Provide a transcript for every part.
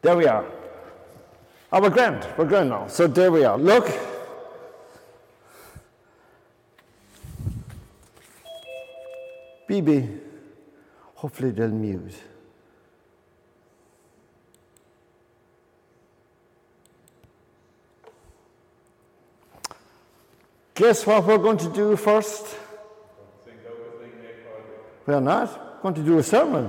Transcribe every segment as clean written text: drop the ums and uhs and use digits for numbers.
There we are. Oh, we're grand now. So there we are. Look. BB, hopefully they'll mute. Guess what we're going to do first? We're not going to do a sermon.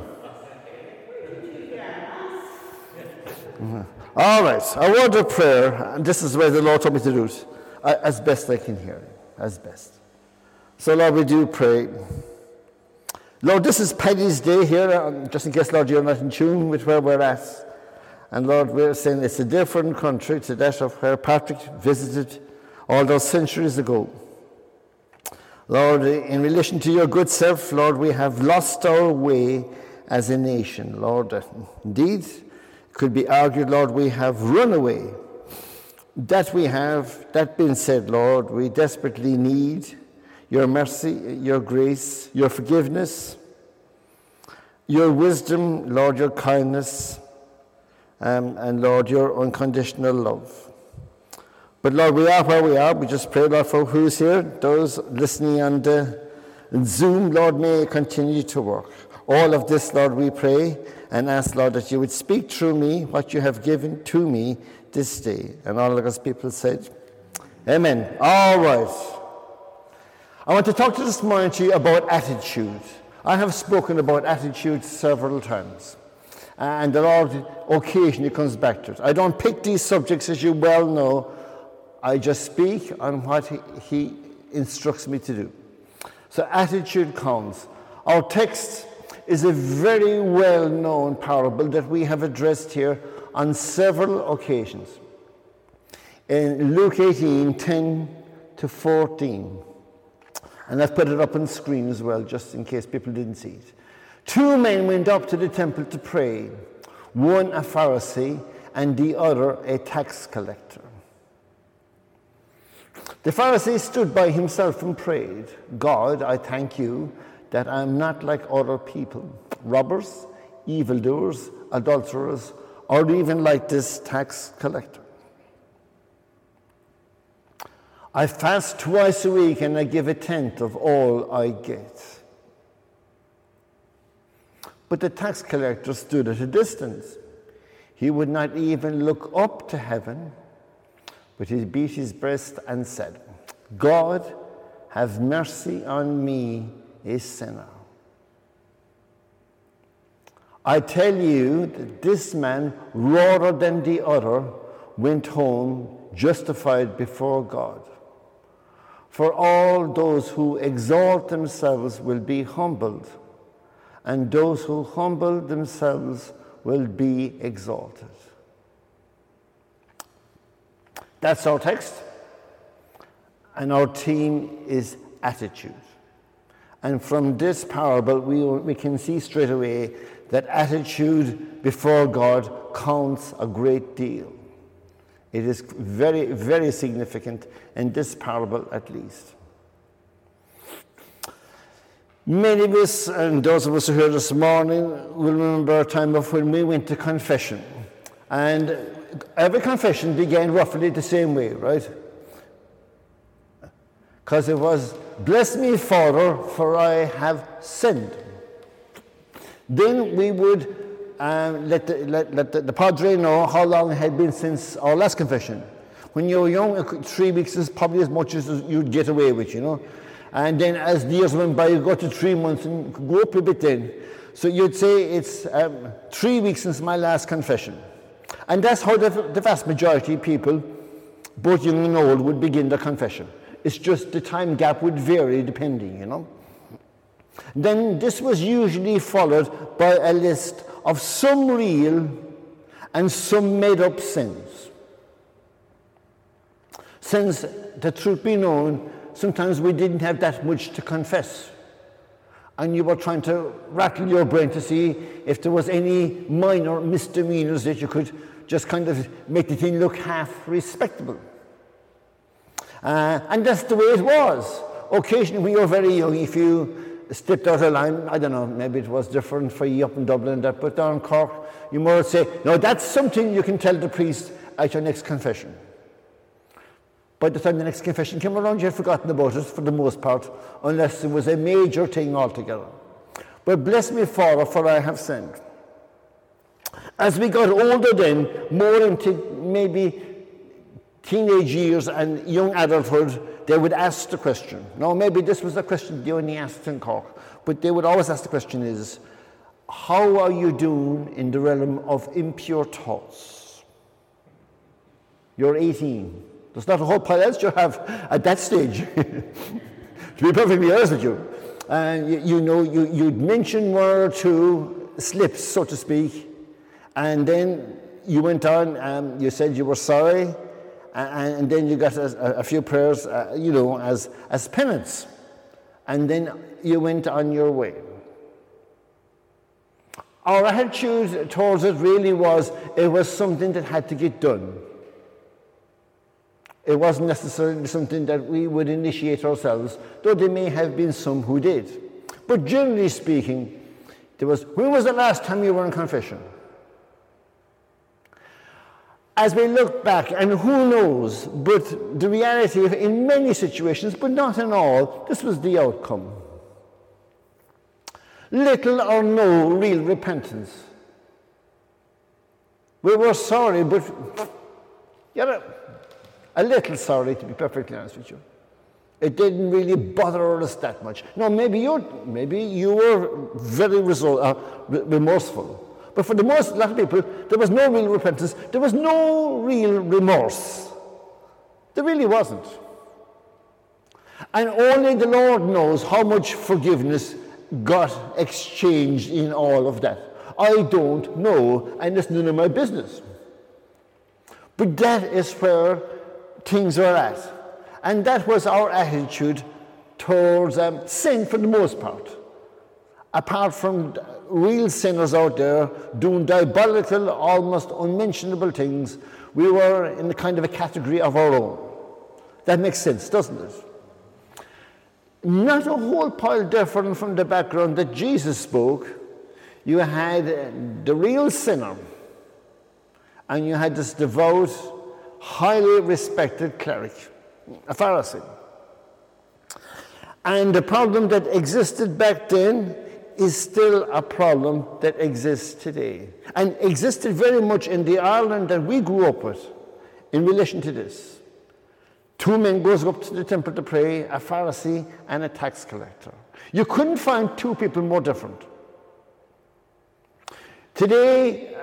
All right, a word of prayer, and this is the way the Lord told me to do it, as best I can hear, as best. So, Lord, we do pray. Lord, this is Paddy's Day here, just in case, Lord, you're not in tune with where we're at. And, Lord, we're saying it's a different country to that of where Patrick visited all those centuries ago. Lord, in relation to your good self, Lord, we have lost our way as a nation. Lord, indeed, it could be argued, Lord, we have run away. That being said, Lord, we desperately need your mercy, your grace, your forgiveness, your wisdom, Lord, your kindness, and Lord, your unconditional love. But Lord, we are where we are. We just pray, Lord, for who's here. Those listening on the Zoom, Lord, may continue to work. All of this, Lord, we pray and ask, Lord, that you would speak through me what you have given to me this day. And all of us people said, Amen. All right. I want to talk to this morning to you about attitude. I have spoken about attitude several times. And the Lord occasionally comes back to it. I don't pick these subjects, as you well know. I just speak on what he instructs me to do. So attitude counts. Our text is a very well-known parable that we have addressed here on several occasions. In Luke 18, 10 to 14. And I've put it up on screen as well, just in case people didn't see it. 2 men went up to the temple to pray, one a Pharisee and the other a tax collector. The Pharisee stood by himself and prayed, God, I thank you that I am not like other people, robbers, evildoers, adulterers, or even like this tax collector. I fast twice a week and I give 1/10 of all I get. But the tax collector stood at a distance. He would not even look up to heaven, but he beat his breast and said, God, have mercy on me, a sinner. I tell you that this man, rather than the other, went home justified before God. For all those who exalt themselves will be humbled, and those who humble themselves will be exalted. That's our text, and our theme is attitude. And from this parable, we can see straight away that attitude before God counts a great deal. It is very, very significant in this parable at least. Many of us, and those of us who are here this morning, will remember a time of when we went to confession. And every confession began roughly the same way, right? Because it was, bless me, Father, for I have sinned. Then we would let the padre know how long it had been since our last confession. When you were young, 3 weeks is probably as much as you'd get away with, you know. And then as the years went by, you go to 3 months and go up a bit then. So you'd say it's 3 weeks since my last confession. And that's how the vast majority of people, both young and old, would begin their confession. It's just the time gap would vary depending, you know. Then this was usually followed by a list of some real and some made-up sins. Since, the truth be known, sometimes we didn't have that much to confess. And you were trying to rattle your brain to see if there was any minor misdemeanors that you could just kind of make the thing look half respectable. And that's the way it was. Occasionally when you were very young, if you stepped out of line. I don't know, maybe it was different for you up in Dublin, but down in Cork, you might say, no, that's something you can tell the priest at your next confession. By the time the next confession came around, you had forgotten about it for the most part, unless it was a major thing altogether. But bless me, Father, for I have sinned. As we got older then, more into maybe teenage years and young adulthood, they would ask the question. Now, maybe this was a question they only asked in Cork, but they would always ask the question is, how are you doing in the realm of impure thoughts? You're 18. There's not a whole pile else you have at that stage, to be perfectly honest with you. And you'd mention one or two slips, so to speak, and then you went on, you said you were sorry, and then you got a few prayers, as penance, and then you went on your way. Our attitude towards it really it was something that had to get done. It wasn't necessarily something that we would initiate ourselves, though there may have been some who did. But generally speaking, when was the last time you were in confession? As we look back, and who knows, but the reality of, in many situations, but not in all, this was the outcome. Little or no real repentance. We were sorry, but a little sorry, to be perfectly honest with you. It didn't really bother us that much. No, maybe you were very remorseful. But for a lot of people, there was no real repentance. There was no real remorse. There really wasn't. And only the Lord knows how much forgiveness got exchanged in all of that. I don't know, and it's none of my business. But that is where things are at. And that was our attitude towards sin for the most part. Apart from real sinners out there doing diabolical, almost unmentionable things, we were in a kind of a category of our own. That makes sense, doesn't it? Not a whole pile different from the background that Jesus spoke. You had the real sinner, and you had this devout, highly respected cleric, a Pharisee. And the problem that existed back then is still a problem that exists today, and existed very much in the Ireland that we grew up with in relation to this. Two men goes up to the temple to pray, a Pharisee and a tax collector. You couldn't find two people more different. Today,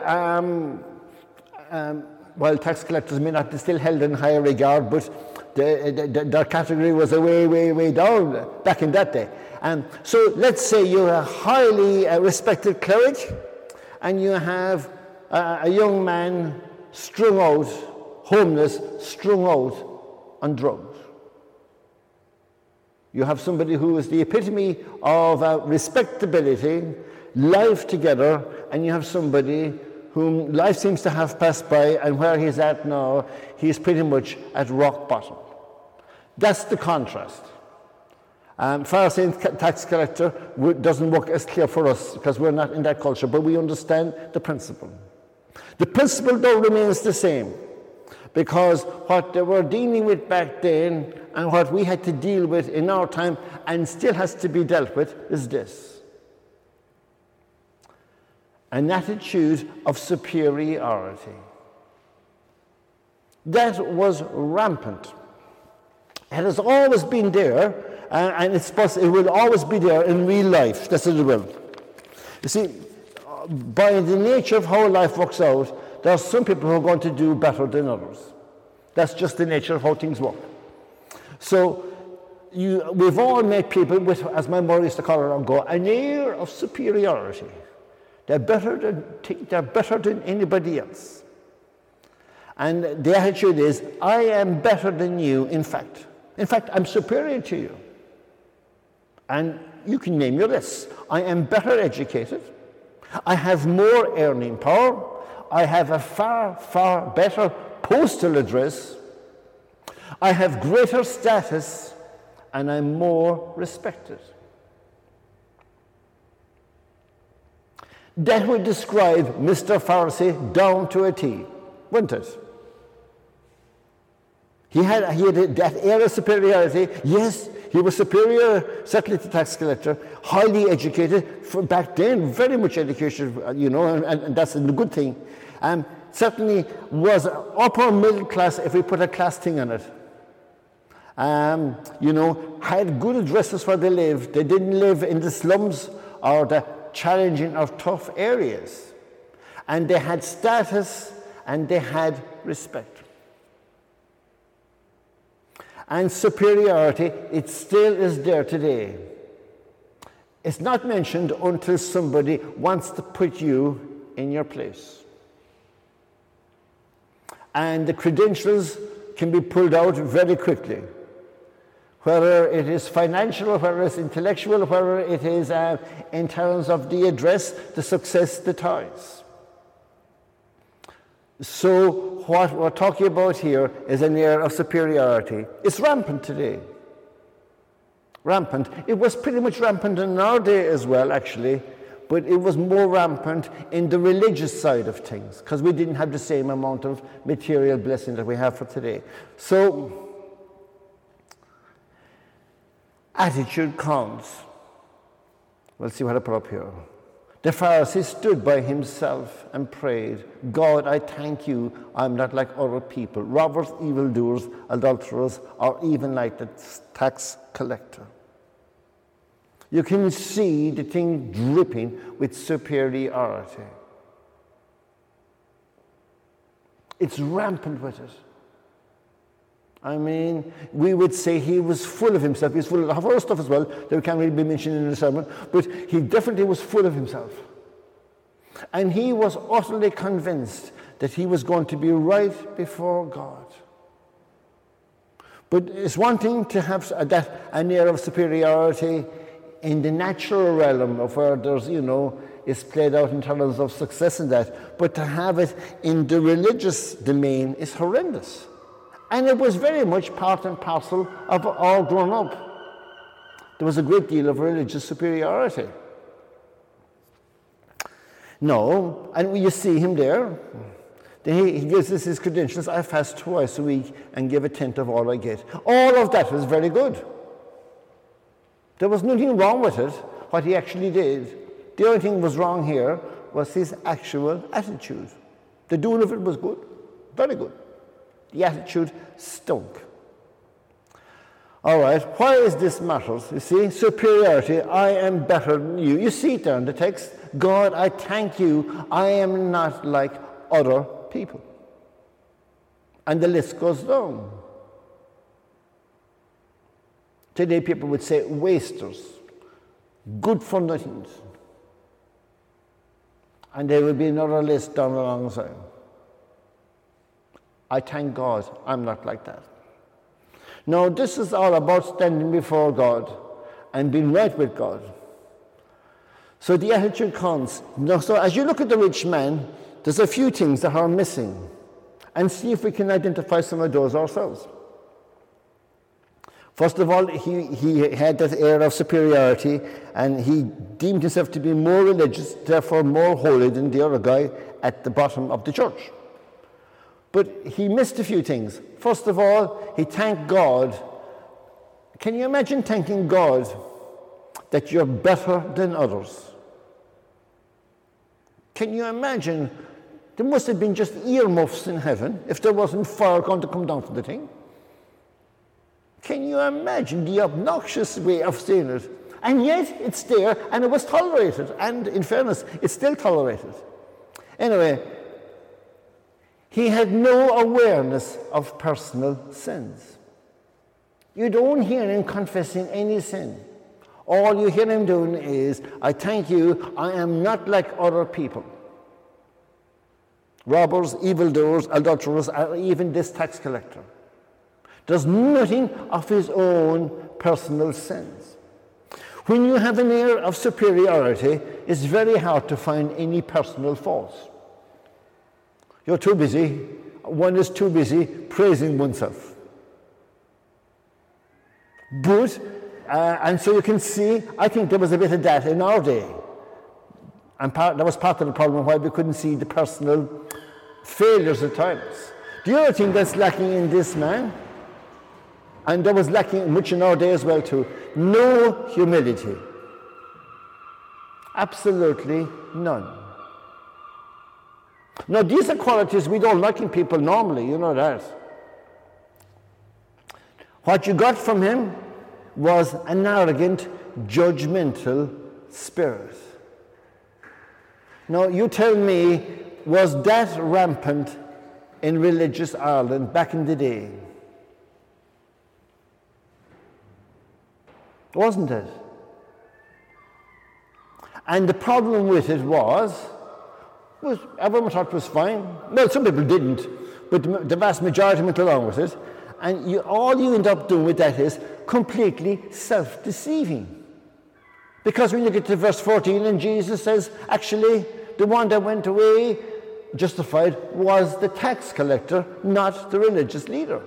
while tax collectors may not be still held in higher regard, but their category was way, way, way down back in that day. So let's say you're a highly respected cleric, and you have a young man strung out, homeless, strung out on drugs. You have somebody who is the epitome of respectability, life together, and you have somebody whom life seems to have passed by, and where he's at now, he's pretty much at rock bottom. That's the contrast. Pharisee and tax collector doesn't work as clear for us because we're not in that culture, but we understand the principle. The principle, though, remains the same, because what they were dealing with back then and what we had to deal with in our time and still has to be dealt with is this: an attitude of superiority. That was rampant. It has always been there, and it will always be there in real life. That's what it will. You see, by the nature of how life works out, there are some people who are going to do better than others. That's just the nature of how things work. So we've all met people with, as my mother used to call it, an air of superiority. They're better than anybody else. And the attitude is, I am better than you, in fact. In fact, I'm superior to you. And you can name your list. I am better educated. I have more earning power. I have a far, far better postal address. I have greater status, and I'm more respected. That would describe Mr. Pharisee down to a T, wouldn't it? He had that air of superiority. Yes, he was superior, certainly to tax collector, highly educated, from back then, very much educated, and that's a good thing. Certainly was upper middle class if we put a class thing on it. Had good addresses where they lived. They didn't live in the slums or the challenging or tough areas. And they had status and they had respect. And superiority, it still is there today. It's not mentioned until somebody wants to put you in your place. And the credentials can be pulled out very quickly. Whether it is financial, whether it's intellectual, whether it is in terms of the address, the success, the ties. So what we're talking about here is an air of superiority. It's rampant today. Rampant. It was pretty much rampant in our day as well, actually, but it was more rampant in the religious side of things because we didn't have the same amount of material blessing that we have for today. So, attitude counts. We'll see what I put up here. The Pharisee stood by himself and prayed, God, I thank you, I'm not like other people, robbers, evildoers, adulterers, or even like the tax collector. You can see the thing dripping with superiority. It's rampant with it. I mean, we would say he was full of himself. He was full of other stuff as well that we can't really be mentioned in the sermon, but he definitely was full of himself. And he was utterly convinced that he was going to be right before God. But it's one thing to have an air of superiority in the natural realm of where there's, it's played out in terms of success and that, but to have it in the religious domain is horrendous. And it was very much part and parcel of all grown up. There was a great deal of religious superiority. No, and you see him there. He gives us his credentials. I fast twice a week and give a tenth of all I get. All of that was very good. There was nothing wrong with it, what he actually did. The only thing was wrong here was his actual attitude. The doing of it was good, very good. The attitude stunk. All right, why is this matters? You see, superiority, I am better than you. You see it there in the text. God, I thank you, I am not like other people. And the list goes down. Today people would say wasters, good for nothings. And there would be another list down alongside. I thank God I'm not like that. Now, this is all about standing before God and being right with God. So the attitude counts. Now, so as you look at the rich man, there's a few things that are missing. And see if we can identify some of those ourselves. First of all, he had that air of superiority, and he deemed himself to be more religious, therefore more holy than the other guy at the bottom of the church. But he missed a few things. First of all, he thanked God. Can you imagine thanking God that you're better than others? Can you imagine? There must have been just earmuffs in heaven if there wasn't fire going to come down from the thing. Can you imagine the obnoxious way of saying it? And yet it's there and it was tolerated. And in fairness, it's still tolerated. Anyway, he had no awareness of personal sins. You don't hear him confessing any sin. All you hear him doing is, I thank you, I am not like other people. Robbers, evildoers, adulterers, or even this tax collector. There's nothing of his own personal sins. When you have an air of superiority, it's very hard to find any personal faults. You're too busy. One is too busy praising oneself. But, and so you can see, I think there was a bit of that in our day. And that was part of the problem why we couldn't see the personal failures at times. The other thing that's lacking in this man, and that was lacking much in our day as well too, no humility. Absolutely none. Now these are qualities we don't like in people normally, you know that. What you got from him was an arrogant, judgmental spirit. Now you tell me, was that rampant in religious Ireland back in the day? Wasn't it? And the problem with it was everyone thought it was fine. Well, some people didn't, but the vast majority went along with it. And all you end up doing with that is completely self-deceiving. Because when you get to verse 14 and Jesus says, actually, the one that went away justified was the tax collector, not the religious leader.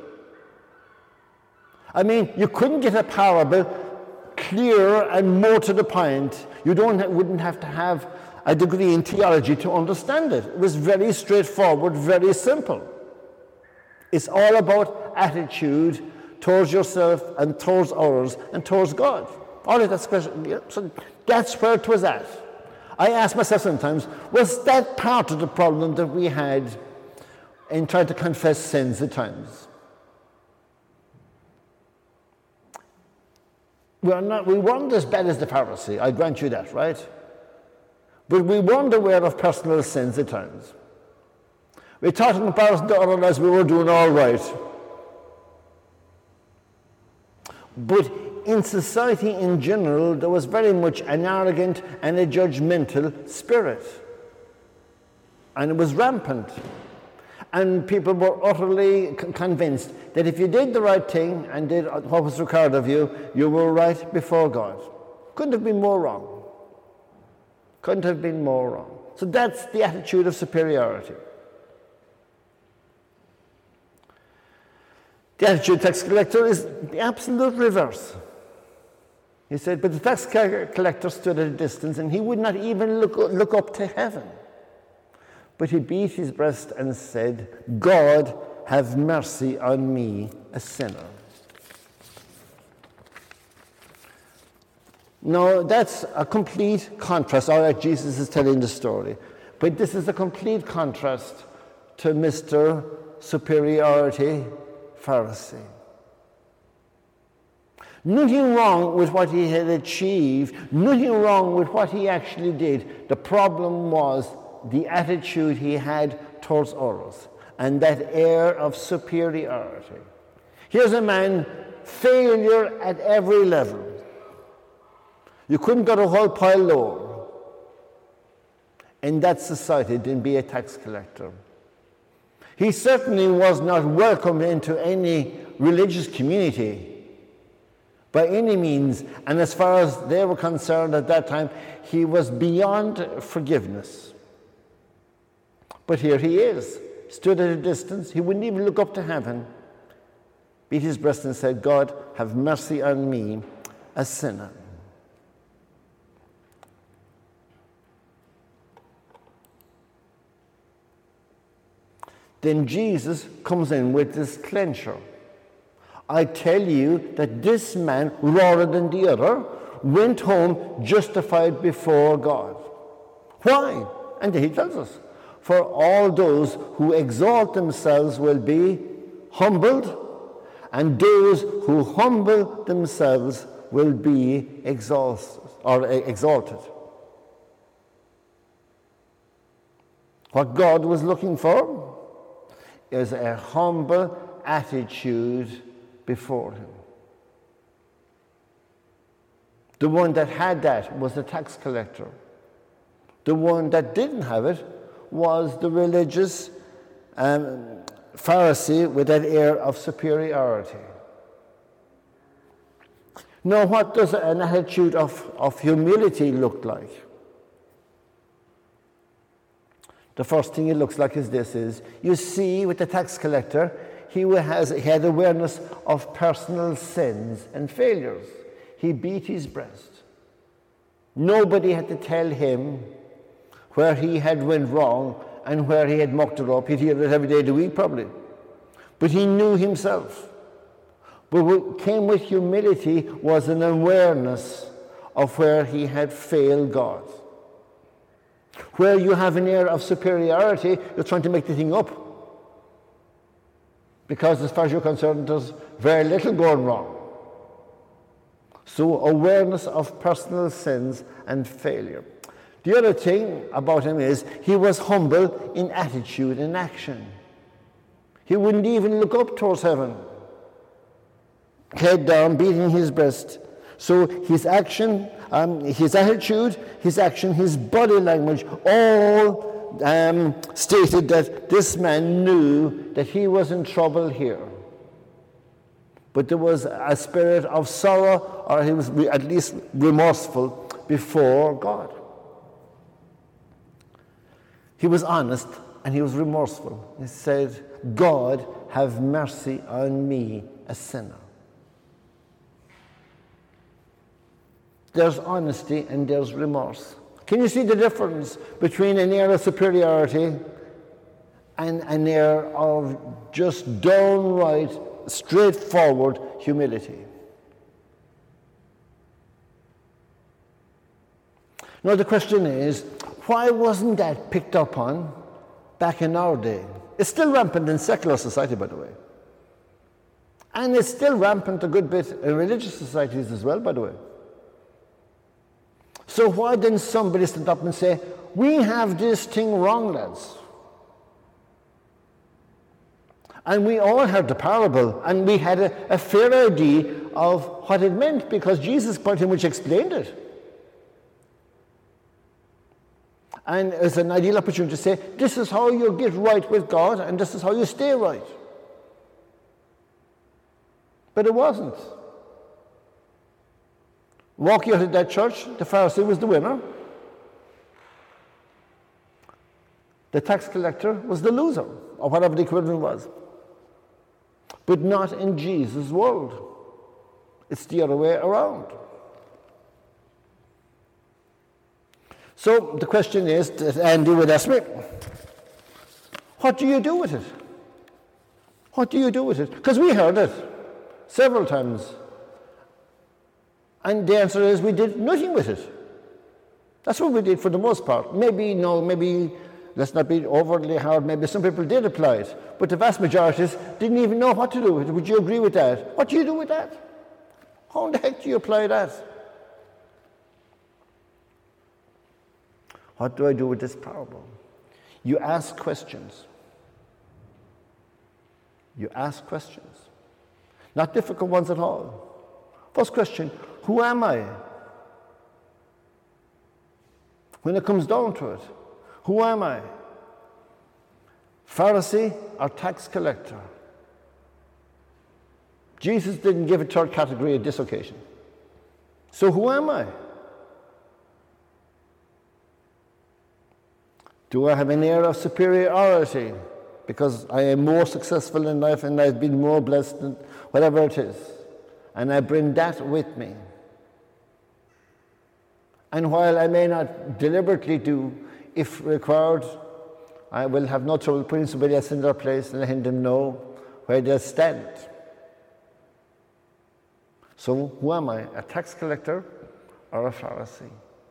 I mean, you couldn't get a parable clearer and more to the point. You wouldn't have to have a degree in theology to understand it. It was very straightforward, very simple. It's all about attitude towards yourself and towards others and towards God. All of that's question. Yeah, so that's where it was at. I ask myself sometimes, was that part of the problem that we had in trying to confess sins at times? We weren't as bad as the Pharisee, I grant you that, right? But we weren't aware of personal sins at times. We thought in comparison to other lives we were doing all right. But in society in general, there was very much an arrogant and a judgmental spirit. And it was rampant. And people were utterly convinced that if you did the right thing and did what was required of you, you were right before God. Couldn't have been more wrong. Couldn't have been more wrong. So that's the attitude of superiority. The attitude of the tax collector is the absolute reverse. He said, but the tax collector stood at a distance and he would not even look up to heaven. But he beat his breast and said, God, have mercy on me, a sinner. Now, that's a complete contrast. All right, Jesus is telling the story. But this is a complete contrast to Mr. Superiority Pharisee. Nothing wrong with what he had achieved, nothing wrong with what he actually did. The problem was the attitude he had towards others and that air of superiority. Here's a man, failure at every level. You couldn't go a whole pile lower. In that society, didn't be a tax collector. He certainly was not welcomed into any religious community by any means, and as far as they were concerned at that time, he was beyond forgiveness. But here he is, stood at a distance. He wouldn't even look up to heaven, beat his breast and said, God, have mercy on me, a sinner. Then Jesus comes in with this clincher. I tell you that this man, rather than the other, went home justified before God. Why? And he tells us, for all those who exalt themselves will be humbled, and those who humble themselves will be exalted. What God was looking for is a humble attitude before him. The one that had that was the tax collector. The one that didn't have it was the religious Pharisee with that air of superiority. Now, what does an attitude of humility look like? The first thing it looks like is this: you see, with the tax collector, he had awareness of personal sins and failures. He beat his breast. Nobody had to tell him where he had went wrong and where he had mucked it up. He'd hear it every day of the week probably. But he knew himself. But what came with humility was an awareness of where he had failed God. Where you have an air of superiority, you're trying to make the thing up. Because as far as you're concerned, there's very little going wrong. So awareness of personal sins and failure. The other thing about him is he was humble in attitude and action. He wouldn't even look up towards heaven. Head down, beating his breast. So his action, his attitude, his action, his body language, all stated that this man knew that he was in trouble here. But there was a spirit of sorrow, or he was at least remorseful before God. He was honest and he was remorseful. He said, God, have mercy on me, a sinner. There's honesty and there's remorse. Can you see the difference between an air of superiority and an air of just downright, straightforward humility? Now the question is, why wasn't that picked up on back in our day? It's still rampant in secular society, by the way. And it's still rampant a good bit in religious societies as well, by the way. So why didn't somebody stand up and say, we have this thing wrong, lads? And we all heard the parable, and we had a fair idea of what it meant, because Jesus pretty much explained it. And it's an ideal opportunity to say, this is how you get right with God, and this is how you stay right. But it wasn't. Walking out of that church, the Pharisee was the winner. The tax collector was the loser, or whatever the equivalent was. But not in Jesus' world. It's the other way around. So the question is, that Andy would ask me, what do you do with it? What do you do with it? Because we heard it several times. And the answer is we did nothing with it. That's what we did for the most part. Maybe let's not be overly hard, maybe some people did apply it, but the vast majority didn't even know what to do with it. Would you agree with that? What do you do with that? How the heck do you apply that? What do I do with this parable? You ask questions. You ask questions. Not difficult ones at all. First question, who am I? When it comes down to it, who am I? Pharisee or tax collector? Jesus didn't give a third category at this occasion. So who am I? Do I have an air of superiority because I am more successful in life and I've been more blessed than whatever it is? And I bring that with me. And while I may not deliberately do, if required, I will have no trouble putting somebody else in their place and letting them know where they stand. So who am I? A tax collector or a Pharisee?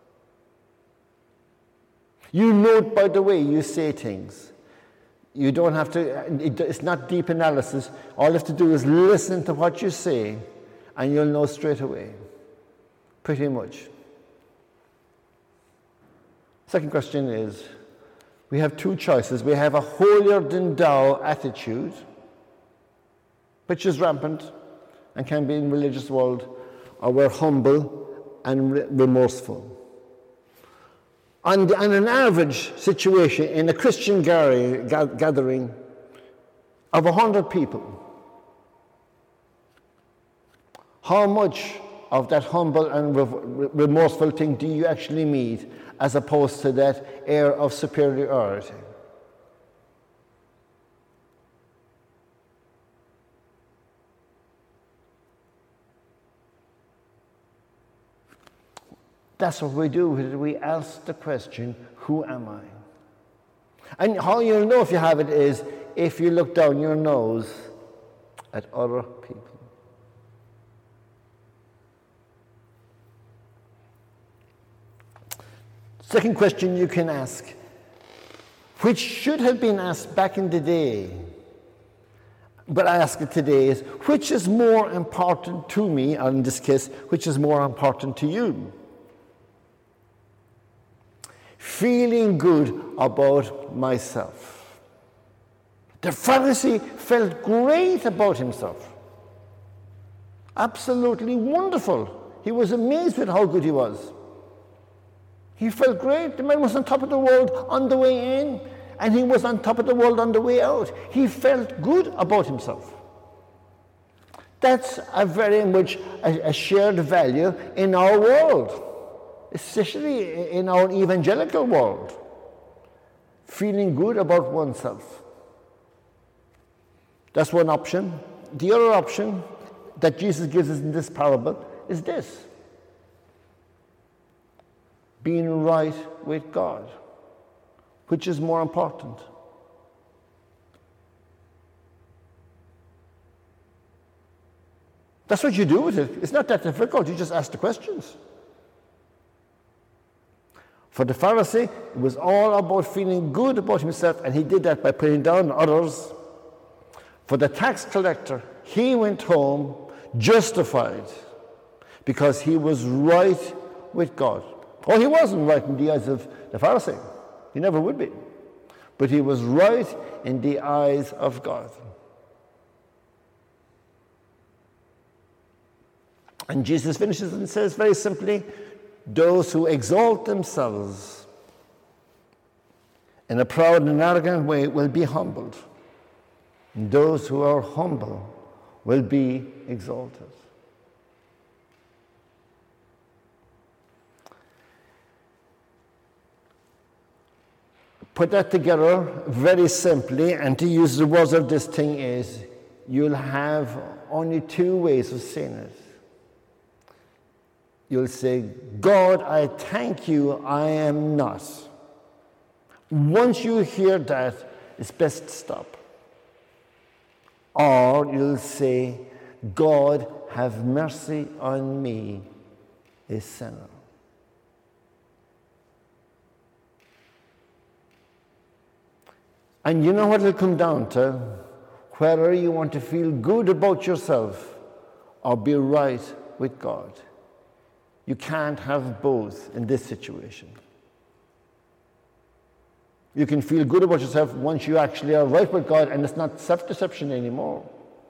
You note by the way you say things. You don't have to, it's not deep analysis. All you have to do is listen to what you say and you'll know straight away. Pretty much. Second question is, we have two choices. We have a holier-than-thou attitude, which is rampant and can be in the religious world, or we're humble and remorseful. On an average situation in a Christian gathering of 100 people, how much of that humble and remorseful thing do you actually meet as opposed to that air of superiority? That's what we do. We ask the question, who am I? And how you'll know if you have it is if you look down your nose at other people. Second question you can ask, which should have been asked back in the day, but I ask it today, is which is more important to me, or in this case, which is more important to you? Feeling good about myself. The Pharisee felt great about himself. Absolutely wonderful. He was amazed with how good he was. He felt great. The man was on top of the world on the way in, and he was on top of the world on the way out. He felt good about himself. That's a very much a shared value in our world, especially in our evangelical world. Feeling good about oneself. That's one option. The other option that Jesus gives us in this parable is this: being right with God. Which is more important? That's what you do with it. It's not that difficult. You just ask the questions. For the Pharisee, it was all about feeling good about himself, and he did that by putting down others. For the tax collector, he went home justified because he was right with God. Oh, he wasn't right in the eyes of the Pharisee. He never would be. But he was right in the eyes of God. And Jesus finishes and says very simply, those who exalt themselves in a proud and arrogant way will be humbled. And those who are humble will be exalted. Put that together very simply, and to use the words of this thing is, you'll have only two ways of saying it. You'll say, God, I thank you, I am not. Once you hear that, it's best to stop. Or you'll say, God, have mercy on me, a sinner. And you know what it'll come down to? Whether you want to feel good about yourself or be right with God. You can't have both in this situation. You can feel good about yourself once you actually are right with God, and it's not self-deception anymore.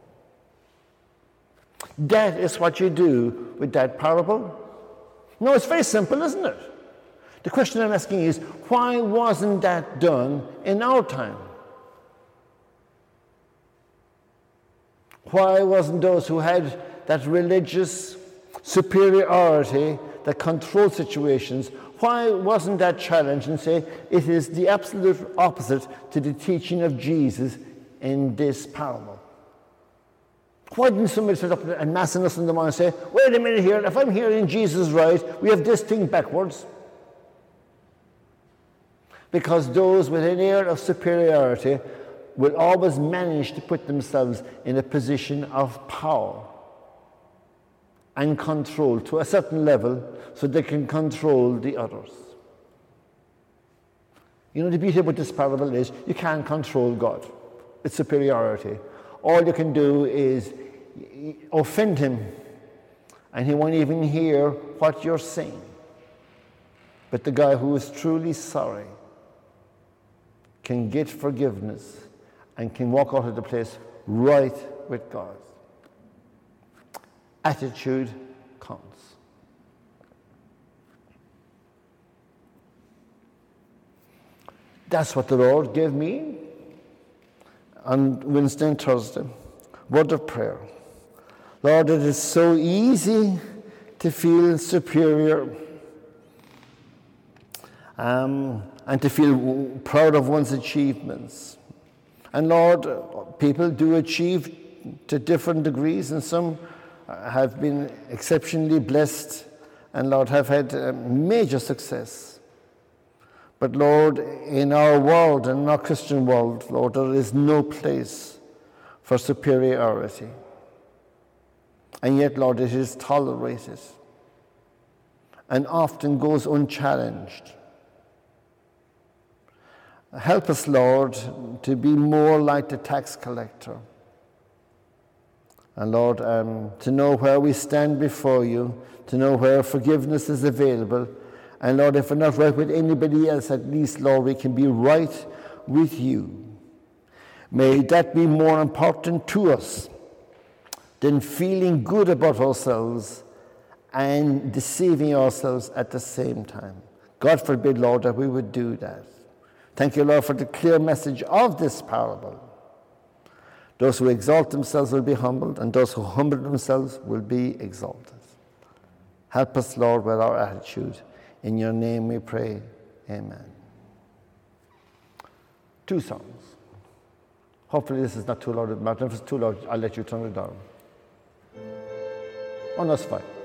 That is what you do with that parable. No, it's very simple, isn't it? The question I'm asking is, why wasn't that done in our time? Why wasn't those who had that religious superiority that controlled situations, why wasn't that challenged and say it is the absolute opposite to the teaching of Jesus in this parable? Why didn't somebody sit up and massing us in the morning and say, wait a minute here, if I'm hearing Jesus right, we have this thing backwards? Because those with an air of superiority will always manage to put themselves in a position of power and control to a certain level so they can control the others. You know, the beauty about this parable is you can't control God. It's superiority. All you can do is offend him, and he won't even hear what you're saying. But the guy who is truly sorry can get forgiveness and can walk out of the place right with God. Attitude counts. That's what the Lord gave me on Wednesday and Thursday. Word of prayer. Lord, it is so easy to feel superior and to feel proud of one's achievements. And Lord, people do achieve to different degrees, and some have been exceptionally blessed and Lord, have had major success. But Lord, in our world, in our Christian world, Lord, there is no place for superiority. And yet, Lord, it is tolerated and often goes unchallenged. Help us, Lord, to be more like the tax collector. And Lord, to know where we stand before you, to know where forgiveness is available. And Lord, if we're not right with anybody else, at least, Lord, we can be right with you. May that be more important to us than feeling good about ourselves and deceiving ourselves at the same time. God forbid, Lord, that we would do that. Thank you, Lord, for the clear message of this parable. Those who exalt themselves will be humbled, and those who humble themselves will be exalted. Help us, Lord, with our attitude. In your name we pray. Amen. 2 songs. Hopefully this is not too loud. If it's too loud, I'll let you turn it down. Oh, no, it's fine.